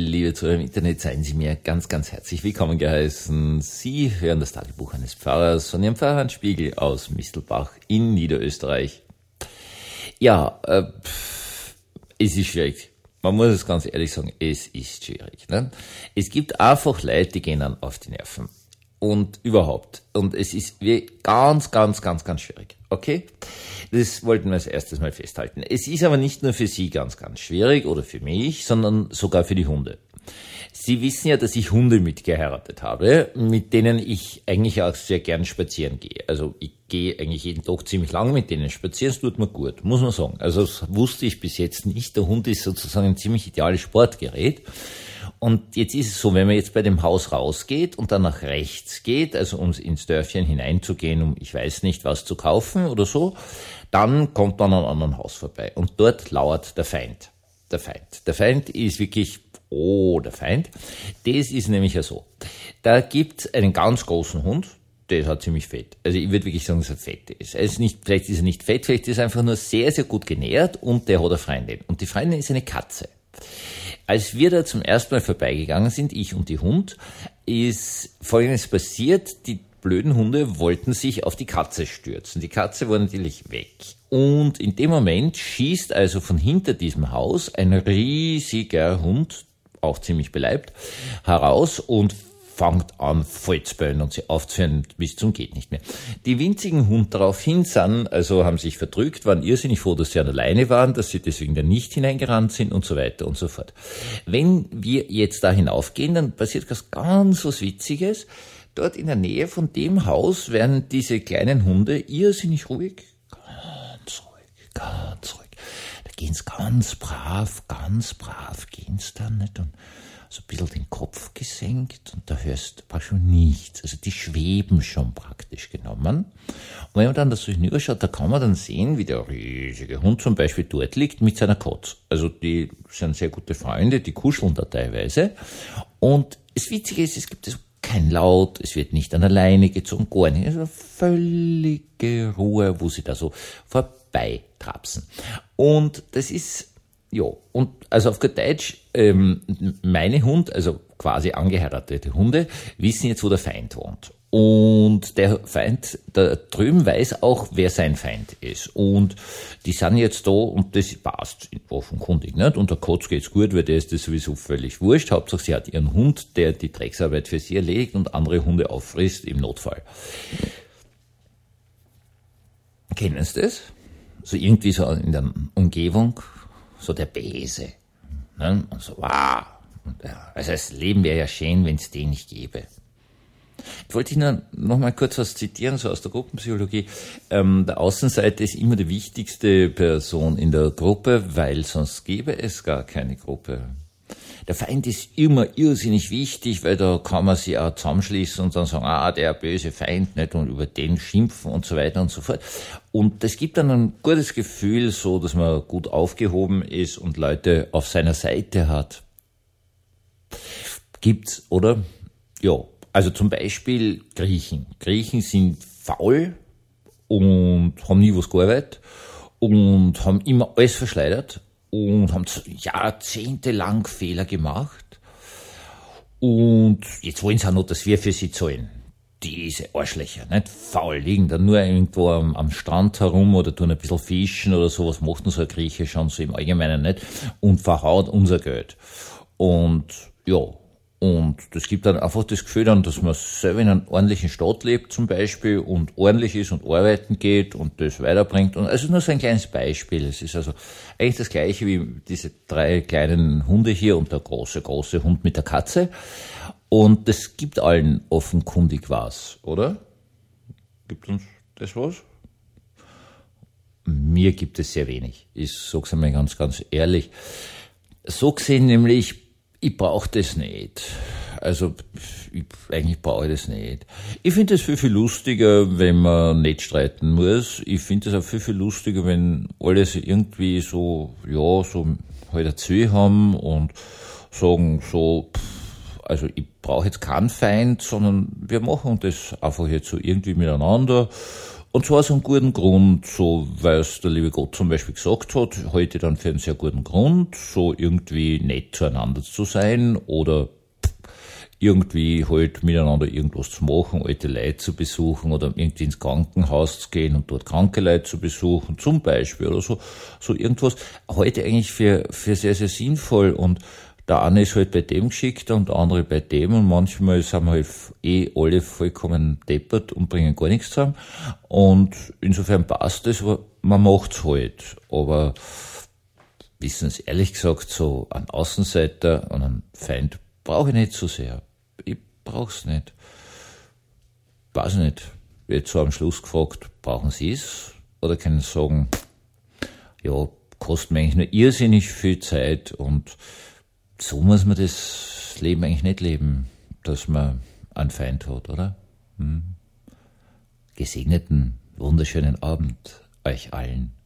liebe Zuhörer im Internet, seien Sie mir ganz, ganz herzlich willkommen geheißen. Sie hören das Tagebuch eines Pfarrers von Ihrem Pfarrer Hans Spiegel aus Mistelbach in Niederösterreich. Ja, es ist schwierig. Man muss es ganz ehrlich sagen, es ist schwierig. Ne? Es gibt einfach Leute, die gehen dann auf die Nerven. Und überhaupt. Und es ist ganz, ganz, ganz, ganz schwierig. Okay? Das wollten wir als erstes mal festhalten. Es ist aber nicht nur für Sie ganz, ganz schwierig oder für mich, sondern sogar für die Hunde. Sie wissen ja, dass ich Hunde mitgeheiratet habe, mit denen ich eigentlich auch sehr gern spazieren gehe. Also ich gehe eigentlich jeden Tag ziemlich lang mit denen spazieren, es tut mir gut, muss man sagen. Also das wusste ich bis jetzt nicht. Der Hund ist sozusagen ein ziemlich ideales Sportgerät. Und jetzt ist es so, wenn man jetzt bei dem Haus rausgeht und dann nach rechts geht, also um ins Dörfchen hineinzugehen, um ich weiß nicht was zu kaufen oder so, dann kommt man an einem anderen Haus vorbei. Und dort lauert der Feind. Der Feind ist wirklich, der Feind. Das ist nämlich ja so. Da gibt's einen ganz großen Hund, der ist halt ziemlich fett. Also ich würde wirklich sagen, dass er fett ist. Vielleicht ist er nicht fett, vielleicht ist er einfach nur sehr, sehr gut genährt und der hat eine Freundin. Und die Freundin ist eine Katze. Als wir da zum ersten Mal vorbeigegangen sind, ich und die Hund, ist Folgendes passiert. Die blöden Hunde wollten sich auf die Katze stürzen. Die Katze war natürlich weg. Und in dem Moment schießt also von hinter diesem Haus ein riesiger Hund, auch ziemlich beleibt, heraus und fängt an voll zu bellen und sie aufzuhören bis zum geht nicht mehr. Die winzigen Hunde daraufhin haben sich verdrückt, waren irrsinnig froh, dass sie alleine waren, dass sie deswegen da nicht hineingerannt sind und so weiter und so fort. Wenn wir jetzt da hinaufgehen, dann passiert ganz was Witziges. Dort in der Nähe von dem Haus werden diese kleinen Hunde irrsinnig ruhig, ganz ruhig. Da gehen's ganz brav gehen's dann nicht und so ein bisschen den Kopf gesenkt und da hörst du schon nichts. Also die schweben schon praktisch genommen. Und wenn man dann da so hinüberschaut, da kann man dann sehen, wie der riesige Hund zum Beispiel dort liegt mit seiner Katze. Also die sind sehr gute Freunde, die kuscheln da teilweise. Und das Witzige ist, es gibt so kein Laut, es wird nicht an der Leine gezogen, gar nicht. Also völlige Ruhe, wo sie da so vorbeitrapsen. Und das ist, ja, und also auf gut Deutsch, meine Hund, also quasi angeheiratete Hunde, wissen jetzt, wo der Feind wohnt. Und der Feind da drüben weiß auch, wer sein Feind ist. Und die sind jetzt da und das passt offenkundig nicht. Und der Katz geht's gut, weil der ist das sowieso völlig wurscht. Hauptsache sie hat ihren Hund, der die Drecksarbeit für sie erledigt und andere Hunde auffrisst im Notfall. Kennen Sie das? So irgendwie so in der Umgebung, so der Bese. Ne? Und so, wow. Also das Leben wäre ja schön, wenn es den nicht gäbe. Jetzt wollte ich noch mal kurz was zitieren, so aus der Gruppenpsychologie. Der Außenseiter ist immer die wichtigste Person in der Gruppe, weil sonst gäbe es gar keine Gruppe. Der Feind ist immer irrsinnig wichtig, weil da kann man sich auch zusammenschließen und dann sagen, der böse Feind, nicht, und über den schimpfen und so weiter und so fort. Und das gibt dann ein gutes Gefühl, so, dass man gut aufgehoben ist und Leute auf seiner Seite hat. Gibt's, oder? Ja. Also zum Beispiel Griechen. Griechen sind faul und haben nie was gearbeitet und haben immer alles verschleiert und haben jahrzehntelang Fehler gemacht. Und jetzt wollen sie auch noch, dass wir für sie zahlen. Diese Arschlöcher, nicht? Faul, liegen dann nur irgendwo am Strand herum oder tun ein bisschen fischen oder sowas, macht nur so ein Grieche schon so im Allgemeinen nicht und verhaut unser Geld. Und ja, und das gibt dann einfach das Gefühl dann, dass man selber in einer ordentlichen Stadt lebt zum Beispiel und ordentlich ist und arbeiten geht und das weiterbringt. Und also nur so ein kleines Beispiel. Es ist also eigentlich das Gleiche wie diese 3 kleinen Hunde hier und der große Hund mit der Katze. Und das gibt allen offenkundig was, oder? Gibt uns das was? Mir gibt es sehr wenig. Ich sag's einmal ganz, ganz ehrlich. So gesehen nämlich, ich brauche das nicht. Also, eigentlich brauche ich das nicht. Ich finde es viel, viel lustiger, wenn man nicht streiten muss. Ich finde es auch viel, viel lustiger, wenn alle so irgendwie so, so halt ein Ziel haben und sagen so, also ich brauche jetzt keinen Feind, sondern wir machen das einfach jetzt so irgendwie miteinander Und zwar aus einem guten Grund, so, weil es der liebe Gott zum Beispiel gesagt hat, heute dann für einen sehr guten Grund, so irgendwie nett zueinander zu sein oder irgendwie halt miteinander irgendwas zu machen, alte Leute zu besuchen oder irgendwie ins Krankenhaus zu gehen und dort kranke Leute zu besuchen, zum Beispiel oder so irgendwas. Heute eigentlich für sehr, sehr sinnvoll und der eine ist halt bei dem geschickt und der andere bei dem und manchmal sind wir halt alle vollkommen deppert und bringen gar nichts zusammen und insofern passt es, aber man macht's halt. Aber wissen Sie, ehrlich gesagt, so einen Außenseiter und einen Feind brauche ich nicht so sehr. Ich brauch's nicht. Weiß nicht. Jetzt so am Schluss gefragt, brauchen Sie es? Oder können Sie sagen, ja, kostet mir eigentlich nur irrsinnig viel Zeit und so muss man das Leben eigentlich nicht leben, dass man einen Feind hat, oder? Gesegneten, wunderschönen Abend euch allen.